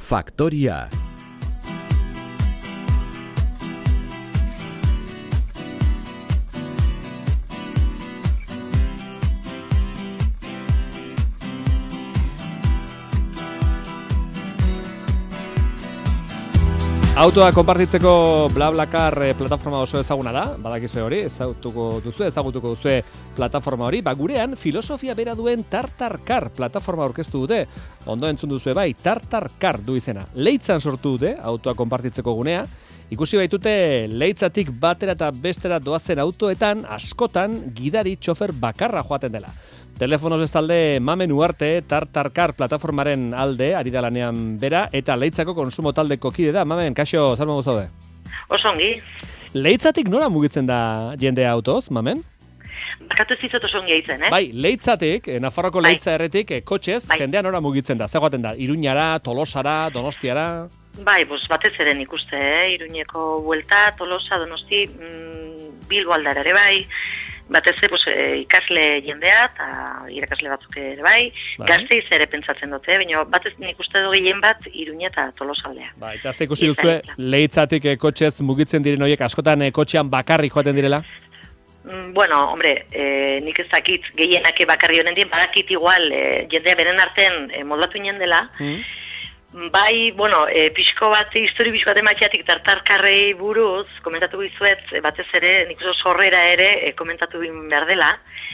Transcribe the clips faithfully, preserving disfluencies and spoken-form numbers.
Faktoria. Autoa konpartitzeko BlaBlaCar eh, plataforma oso ezaguna da, badakizue hori, ezagutuko duzu, ezagutuko duzu plataforma hori, ba gurean filosofia bera duen TartarCar plataforma aurkeztu dute. Ondo entzun duzue bai, TartarCar du izena. Leitzan sortu dute autoa konpartitzeko gunea. Ikusi baitute Leitzatik batera eta bestera doazen autoetan askotan gidari txofer bakarra joaten dela. Telefonoz bestalde Mamen Uarte, TartarCar plataformaren alde, ari da lanean bera, eta Leitzako konsumo taldeko kide da. Mamen, kaixo, zer mogu zaude? Osongi. Leitzatik nora mugitzen da jendea autoz, Mamen? Bakatu zizot osongi eitzen, eh? Bai, Leitzatik, Nafarroko bai. Leitza erretik, kotxez, bai. Jendea nora mugitzen da? Zegoaten da, Iruñara, Tolosara, Donostiara? Bai, bos, batez eren ikuste, eh? Iruñeko buelta, Tolosa, Donosti, mm, Bilbo aldara ere bai, batez ere pues, eh, ikasle jendea eta irakasle batzuk ere bai, bai. Gazteiz ere pentsatzen dute, baina batez nik uste du gehien bat Iruña eta Tolosa aldea. Bai, eta ze ikusi duzue Leitzatik eh, kotxez mugitzen diren horiek askotan eh, kotxean bakarrik joaten direla? Mm, bueno, hombre, eh, nik ez dakit gehienak bakarri honen dien, badakit igual eh, jendea beren artean eh, moldatu inen dela, mm. Bai, bueno, e, pixko bat, histori pixko bat emakiatik TartarCarrei buruz, komentatu bizuet, batez ere, nik oso sorrera ere, e, komentatu bin behar dela.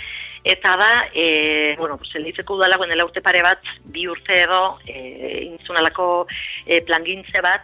Eta da, e, bueno, pues, Leitzeko udalako nela urte pare bat, bi urte edo, e, intzunalako e, plangintze bat,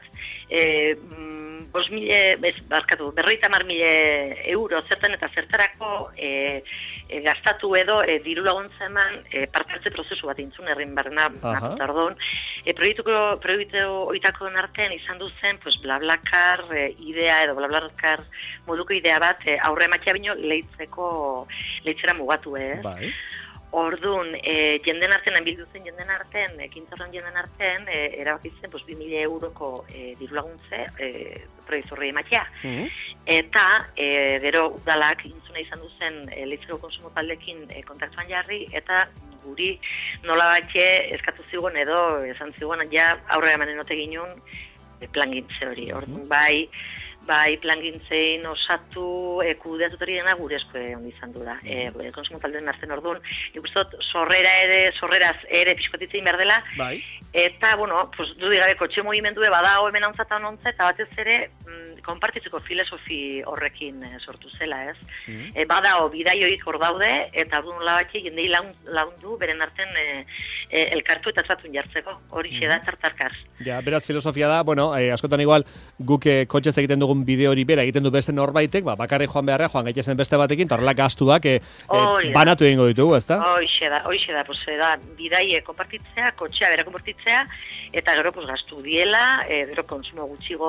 e, bos mile, bez, barkatu, berroita mar mile euro zertan eta zertarako e, e, gastatu edo e, diru laguntza eman e, parte-hartze prozesu bat intzun errin barrena nakutardon. E, proiektuko, proiektu oitako artean izan duzen, pues, BlaBlaCar e, idea edo BlaBlaCar moduko idea bat e, aurre emakia bino Leitzeko, Leitzera mugatu, ez? Bai. Orduan, e, jenden artean, bilduzen jenden artean, ekintzarran jenden artean, e, erabakitzen, pues, bi mila euroko e, diru laguntze e, proiektu horri ematea. Mm-hmm. Eta, e, gero, udalak intzuna izan duzen e, Leitzeko konsumo taldekin e, kontaktuan jarri, eta guri nola batxe eskatu zigun edo, esan zigun, ja aurrera manen ote ginen e, plangintze hori. Orduan, mm-hmm. bai, bai plangintzein osatu e, kudeatut hori dena gure esku hon izan du da. E, konsumo taldeen artean orduan, ikustot, sorrera ere, sorreraz ere pixkotitzein behar dela. Bai. Eta, bueno, pues, dudik gabe, kotxe mugimendue badao hemen hauntza onontza, eta batez ere, mm, konpartitzeko filosofi horrekin e, sortu zela, ez? Mm. E, badao, bidaioik hor daude, eta orduan labatxe, jendei laundu, beren artean e, e, elkartu eta tratun jartzeko. Hori mm. da TartarCar. Ja, beraz, filosofia da, bueno, eh, askotan igual, guk eh, kotxez egiten dugu bideo hori bera egiten du beste norbaitek, ba, bakarrik joan beharra, joan gaitezen beste batekin, eta horrela gastuak e, e, banatu egingo ditugu, ezta? Hoixe da, hoixe da, pues, da, bidaie konpartitzea, kotxea bera konpartitzea, eta gero pues, gastu diela, e, gero konsumo gutxigo,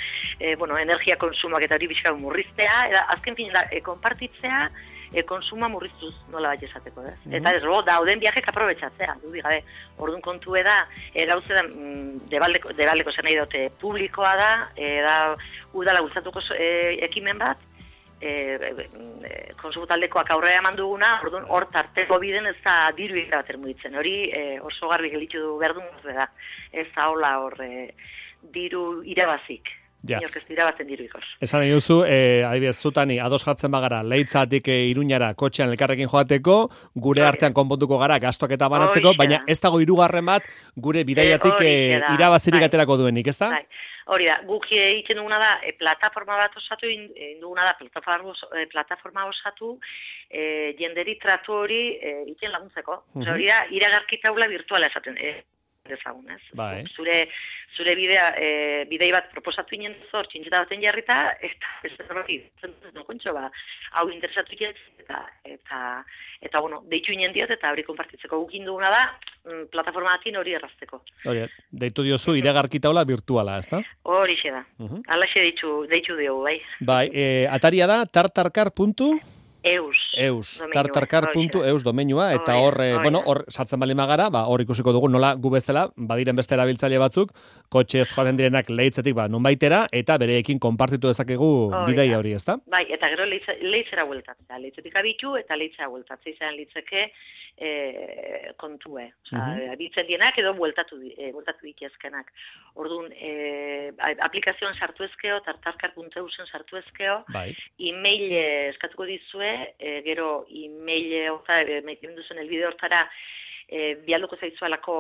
e, bueno, energia konsumoak eta hori bizka murriztea, eta azken fin, da, e, konpartitzea, e, konsuma murriztuz nola bat esateko, ez? Mm-hmm. Eta ez, ro, dauden biajek aprobetxatzea, du bigabe, orduan kontu eda, e, gauze da, mm, debaldeko, debaldeko zen nahi dute, publikoa da, e, da, udala gultzatuko e, ekimen bat, e, e, konsumo taldekoak aurrera eman duguna, orduan hor tarteko biden ez da diru irabater mugitzen, hori e, oso garbi gelitu du behar duen da, ez da hola hor e, diru irabazik. Ja. Esan nahi duzu, eh, adibidez, zutani, ados jartzen bagara, Leitzatik eh, Iruñara kotxean elkarrekin joateko, gure artean konpontuko gara gastuak eta banatzeko, baina ez dago hirugarren bat gure bidaiatik eh, irabazirik aterako duenik, ez da? Hori da, guk egiten duguna da, e, plataforma bat osatu, duguna da, plataforma, e, plataforma osatu, e, jenderi tratu hori egiten e, laguntzeko. Uh-huh. Hori da, iragarki taula virtuala esaten, e, dezagun, ez? Bai. Zure, zure bidea, e, bidei bat proposatu inen zor, txintxeta baten jarrita, eta ez da hori, kontxo, ba, hau interesatu inen, eta, eta, eta, bueno, deitu inen diot, eta hori konpartitzeko gukin duguna da, mm, plataforma batin hori errazteko. Hori, deitu diozu iragarki taula virtuala, ez da? Hori xe da. Uh-huh. Alaxe deitu, deitu diogu, bai. Bai, e, ataria da, tartarcar puntu... Eus. Eus, tartarkar puntu eus domeinua, eta hor, eh, bueno, hor sartzen bali magara, ba, hor ikusiko dugu nola gu bezala, badiren beste erabiltzaile batzuk, kotxez joaten direnak leitzetik, ba, nonbaitera, eta bereekin konpartitu dezakegu bidaia hori, ezta? Bai, eta gero leitze, leitzera bueltatzea, leitzetik abitu, eta leitzera bueltatzea izan litzeke e, kontue. Osa, uh -huh. abitzen dienak edo bueltatu, e, bueltatu ditezkenak. Orduan, e, aplikazioan sartu ezkeo, tartarkar puntu eusen sartu ezkeo, bai. E-mail eskatuko dizue, E, gero e-mail hortara, egin duzen elbide hortara, e, bialduko zaizualako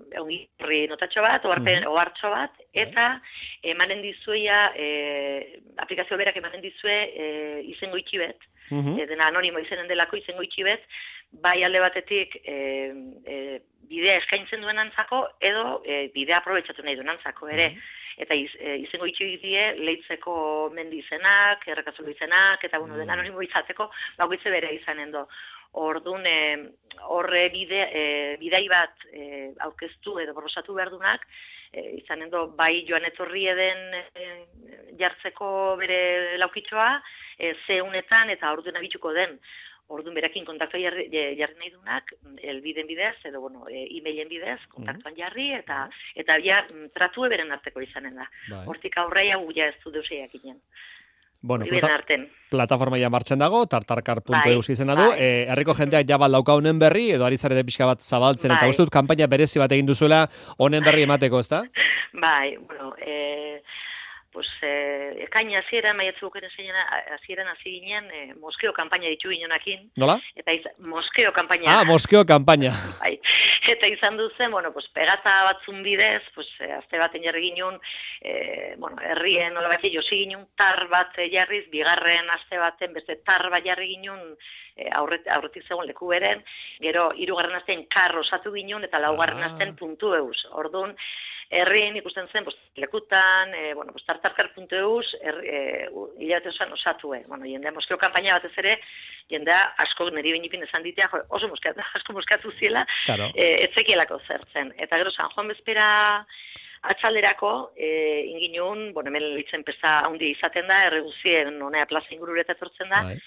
ongi notatxo bat, oharpen, uh-huh. ohartxo bat, eta emanen dizuea, e, aplikazio berak emanen dizue e, izengo itxibet, uh-huh. e, dena anonimo izenen delako izengo itxibet, bai alde batetik e, e, bidea eskaintzen duen antzako, edo e, bidea aprobetsatu nahi duen antzako ere. Uh-huh. Eta iz, e, izango itxu die leitzeko mendi izenak, errekatzeko izenak, eta bueno, den anonimo izateko, bakoitze bere izanen do. Orduan, e, horre bide, e, bidai bat e, aurkeztu edo borrosatu behar dunak, e, izanen do, bai joan etorri eden e, jartzeko bere laukitxoa, e, zeunetan eta orduan abituko den. Orduan berakin kontaktua jarri, jarri nahi dunak, elbiden bidez, edo bueno, e-mailen bidez, kontaktuan jarri, eta eta ja, tratue beren arteko izanen da. Bai. Hortik aurreia guia ez du deuseiak inen. Bueno, plata, plataforma ja martxan dago, tartarkar puntu eus bai, izena du, bai. e, herriko jendeak ja bat dauka honen berri, edo ari zarete pixka bat zabaltzen, bai. Eta uste dut kanpaina berezi bat egin duzuela honen berri emateko, ezta? Bai, bueno, e... pues eh, ekaina hasieran maiatzukeren zeinena hasieran hasi ginen eh, moskeo kanpaina ditu ginoekin. Nola? Eta iz, moskeo kanpaina. Ah, moskeo kanpaina. Bai. Eta izan duzen, bueno, pues pegata batzun bidez, pues eh, aste baten jarri ginun, eh, bueno, herrien nolabait josi ginun tar bat jarriz, bigarren aste baten beste tar bat jarri ginun eh, aurret, aurretik zegoen leku beren, gero hirugarren astean kar osatu ginun eta laugarren ah. astean puntu eus. Orduan herrien ikusten zen, pues, lekutan, eh, bueno, pues, tartarkar puntu eus, eh, hilabete osoan osatue. Bueno, jendea moskeo kanpaina batez ere, jendea asko niri binipin esan ditea, jo, oso moskatu, asko moskatu ziela, claro. eh, etzekielako zertzen. Eta gero San Juan bezpera atxalderako, eh, inginun, bueno, hemen litzen pesta handi izaten da, erreguzien honea plaza ingurureta etortzen da, Ai.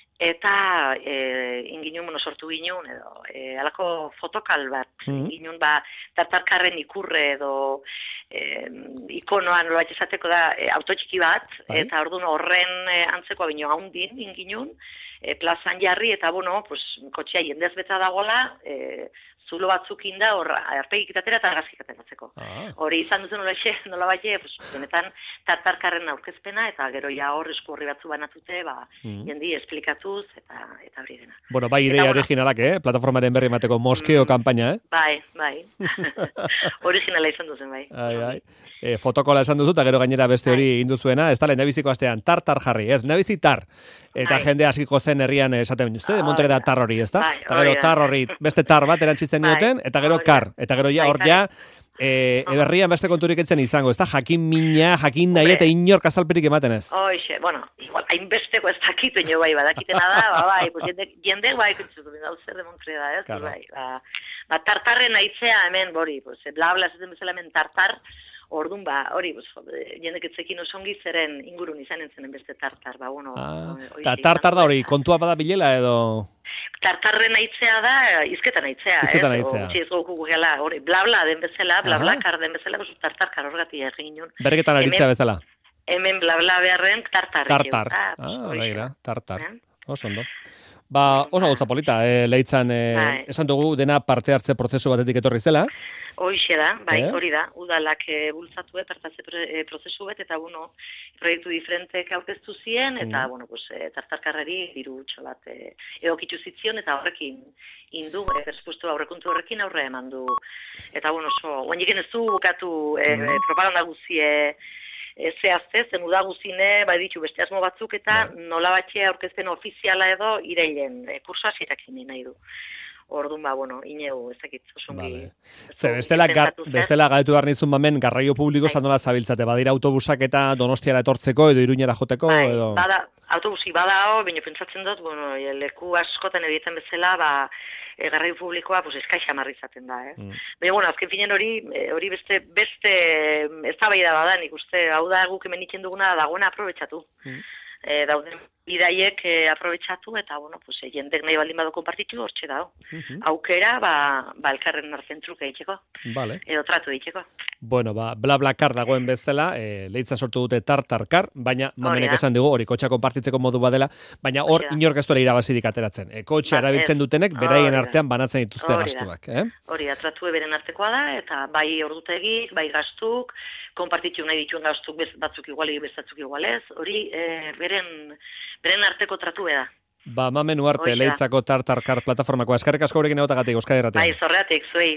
Eta e, inginun bueno, sortu ginun, edo e, alako fotokal bat, mm-hmm. inginun ba, tartarkarren ikurre edo e, ikonoan nolabait esateko da e, autotxiki bat, Bai. Eta orduan horren e, antzekoa bino haundin inginun, e, plazan jarri, eta bueno, pues, kotxea jendez beta dagoela, e, zulo batzukin da, hor arpegik itatera eta argazkik ateratzeko. Ah. Hori izan duzen nola baie, pues, benetan tartarkarren aurkezpena, eta gero ja hor esku horri batzu banatute, ba, mm. jendi esplikatuz, eta eta hori dena. Bueno, bai idea bueno, originalak, eh? Plataformaren berri emateko moskeo mm, kanpaina, eh? Bai, bai. Originala izan duzen, bai. Ai, ai. E, fotokola esan duzu, eta gero gainera beste hori bai. Induzuena, ez da, lehendabiziko astean, tartar jarri, ez? Lehendabizi tar. Eta bai. Jende hasiko zen herrian esaten, ze, Montre da tar hori, ez da? Bai, eta gero tar hori, beste tar bat erantzisten nioten, eta gero kar, eta gero ja hor ja, e, eberrian beste konturik etzen izango, ez da, jakin mina, jakin nahi eta inork azalperik ematen ez. Oixe, bueno, igual, hainbesteko ez dakitu ino bai, badakitena da, ba, bai, pues jende, jende bai, kuntzutu, hau zer de Montre da, ez, claro. Bai, ba, ba, tartarren aitzea hemen, bori, pues, bla, bla, ez bezala hemen tartar, Orduan, ba, hori, jendek etzekin osongi zeren ingurun izan entzenen beste tartar, ba, bueno. Ah, eta tartar da hori, kontua bada bilela edo? Tartarren aitzea da, izketan aitzea. Izketan aitzea. Hori, ez goku gela, hori, bla, bla den bezala, bla, bla, kar den bezala, pues, tartar kar horgati egin nuen. Berreketan aritzea bezala? Hemen bla, bla beharren tartar. Tartar, ah, baira, tartar. Oso ondo. Ba, oso gauza polita, eh, lehitzan, eh, esan dugu dena parte hartze prozesu batetik etorri zela. Hoixe da, bai, eh? Hori da, udalak e, bultzatu parte hartze prozesu bet, eta, bueno, proiektu diferentek aurkeztu ziren, eta, mm. bueno, pues, e, tartarkarreri diru txolat e, egokitu zitzion, eta horrekin indu, e, perspuesto aurrekuntu horrekin aurre eman du. Eta, bueno, oso, oainiken ez du bukatu e, mm. propaganda guzie, zehazte, zen udaguzine, bai ditu beste asmo batzuk, eta yeah. nola batxea aurkezpen ofiziala edo ireilen e, kursoa zirakin nahi du. Orduan, ba, bueno, ineu, ez dakit, osongi. Vale. Ze, bestela, gar, bestela galetu behar nizun bamen, garraio publiko zandola zabiltzate, badira autobusak eta Donostiara etortzeko edo Iruñera joteko, bai, edo... Bada, autobusi badao, baina pentsatzen dut, bueno, leku askotan egiten bezala, ba, e, garraio publikoa, pues, eskaixa marrizaten da, eh? Mm. Baina, bueno, azken finen hori, hori beste, beste, ez da bai da badan, ikuste, hau da guk hemen itzen duguna, dagoena aprobetsatu. Mm. e, dauden bidaiek e, aprobetsatu eta, bueno, pues, e, jendek nahi baldin badu konpartitu, hortxe dago. Uh-huh. Aukera, ba, ba elkarren arten truke egiteko. Vale. Edo tratu egiteko. Bueno, ba, BlaBlaCar dagoen bezala, e, leitza sortu dute TartarCar, baina mamenek esan dugu, hori kotxa konpartitzeko modu badela, baina hor inork ez duela irabazirik ateratzen. E, kotxe ba, erabiltzen dutenek, beraien artean banatzen dituzte hori gastuak. Eh? Hori, atratu beren artekoa da, eta bai ordutegik, bai gastuk, konpartitu nahi dituen gastuk batzuk igualik, bestatzuk igualez, hori e, beren, beren arteko tratu da. Ba, mamenu arte, leitzako TartarCar plataformako eskerrik asko horrekin egotagatik, Euskadi Irratian. Bai, zorreatik, zuei.